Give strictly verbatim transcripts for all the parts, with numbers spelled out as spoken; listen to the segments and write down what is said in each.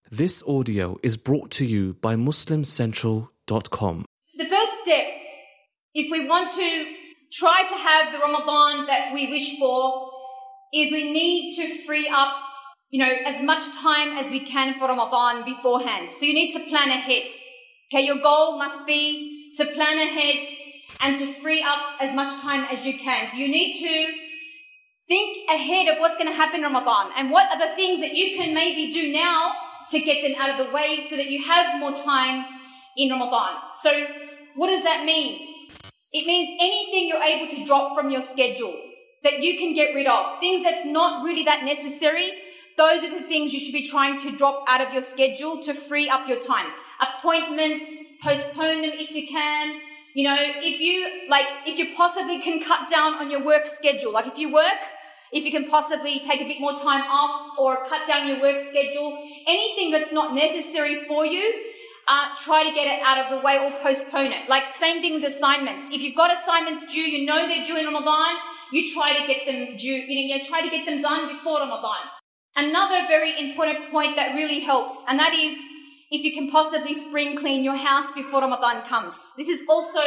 This audio is brought to you by muslim central dot com. The first step, if we want to try to have the Ramadan that we wish for, is we need to free up, you know, as much time as we can for Ramadan beforehand. So you need to plan ahead. Okay, your goal must be to plan ahead and to free up as much time as you can. So you need to think ahead of what's going to happen in Ramadan and what are the things that you can maybe do now to get them out of the way so that you have more time in Ramadan. So what does that mean? It means anything you're able to drop from your schedule that you can get rid of. Things that's not really that necessary, those are the things you should be trying to drop out of your schedule to free up your time. Appointments, postpone them if you can. You know, if you, like, if you possibly can cut down on your work schedule, like if you work, if you can possibly take a bit more time off or cut down your work schedule, anything that's not necessary for you, uh, try to get it out of the way or postpone it. Like, same thing with assignments. If you've got assignments due, you know they're due in Ramadan, you try to get them due, you know, you try to get them done before Ramadan. Another very important point that really helps, and that is if you can possibly spring clean your house before Ramadan comes. This is also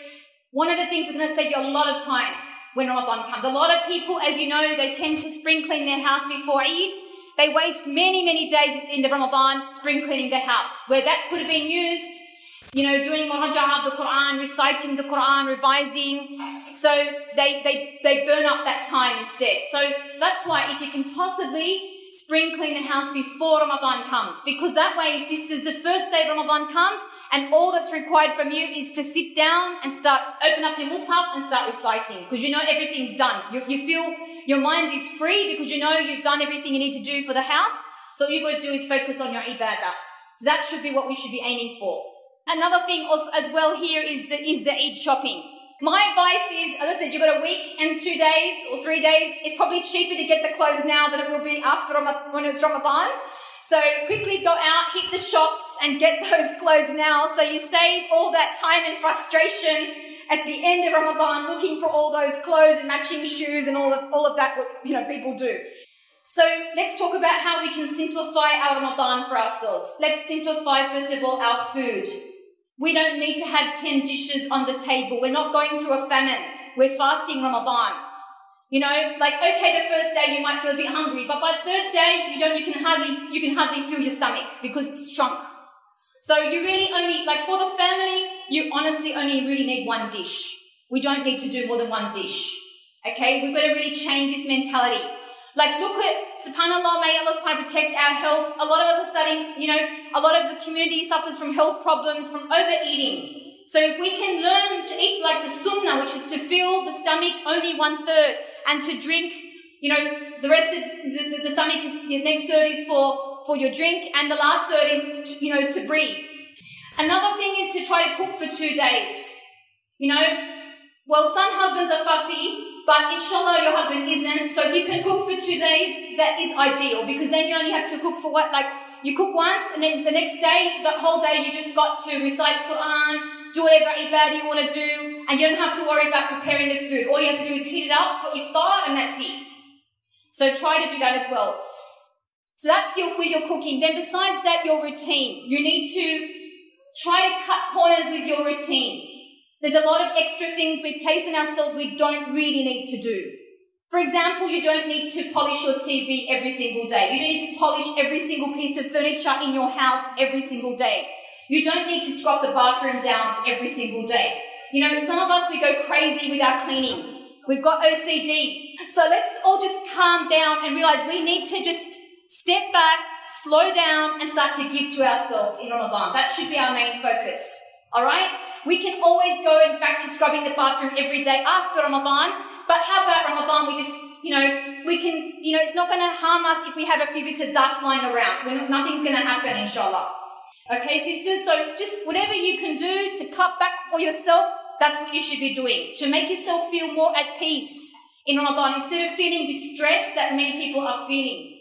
one of the things that's going to save you a lot of time when Ramadan comes. A lot of people, as you know, they tend to spring clean their house before Eid. They waste many, many days in the Ramadan spring cleaning their house, where that could have been used, you know, doing muraja'ah of the Quran, reciting the Quran, revising. So they, they, they burn up that time instead. So that's why if you can possibly spring clean the house before Ramadan comes, because that way, sisters, the first day of Ramadan comes and all that's required from you is to sit down and start, open up your mushaf and start reciting, because you know everything's done. You, you feel your mind is free because you know you've done everything you need to do for the house. So all you've got to do is focus on your ibadah. So that should be what we should be aiming for. Another thing also as well here is the, is the Eid shopping. My advice is, as I said, you've got a week and two days or three days. It's probably cheaper to get the clothes now than it will be after Ramadan, when it's Ramadan. So quickly go out, hit the shops and get those clothes now. So you save all that time and frustration at the end of Ramadan looking for all those clothes and matching shoes and all of, all of that, what, you know, people do. So let's talk about how we can simplify our Ramadan for ourselves. Let's simplify, first of all, our food. We don't need to have ten dishes on the table. We're not going through a famine. We're fasting Ramadan. You know, like, okay, the first day you might feel a bit hungry, but by the third day, you don't, you can hardly, you can hardly feel your stomach because it's shrunk. So you really only, like for the family, you honestly only really need one dish. We don't need to do more than one dish. Okay, we've got to really change this mentality. Like, look at, subhanAllah, may Allah subhanahu protect our health. A lot of us are studying, you know, a lot of the community suffers from health problems, from overeating. So if we can learn to eat like the sunnah, which is to fill the stomach only one third, and to drink, you know, the rest of the, the, the stomach is, the next third is for, for your drink, and the last third is, to, you know, to breathe. Another thing is to try to cook for two days. You know, well, some husbands are fussy, but inshallah your husband isn't. So if you can cook for two days, that is ideal, because then you only have to cook for what, like, you cook once and then the next day, the whole day you just got to recite Quran, do whatever ibadah you want to do, and you don't have to worry about preparing the food. All you have to do is heat it up for iftar and that's it. So try to do that as well. So that's your, with your cooking. Then besides that, your routine. You need to try to cut corners with your routine. There's a lot of extra things we place in ourselves we don't really need to do. For example, you don't need to polish your T V every single day. You don't need to polish every single piece of furniture in your house every single day. You don't need to scrub the bathroom down every single day. You know, some of us, we go crazy with our cleaning. We've got O C D. So let's all just calm down and realize we need to just step back, slow down, and start to give to ourselves in Ramadan. That should be our main focus. All right? We can always go back to scrubbing the bathroom every day after Ramadan, but how about Ramadan? We just, you know, we can, you know, it's not going to harm us if we have a few bits of dust lying around. We're, nothing's going to happen, inshallah. Okay, sisters, so just whatever you can do to cut back for yourself, that's what you should be doing, to make yourself feel more at peace in Ramadan instead of feeling the stress that many people are feeling.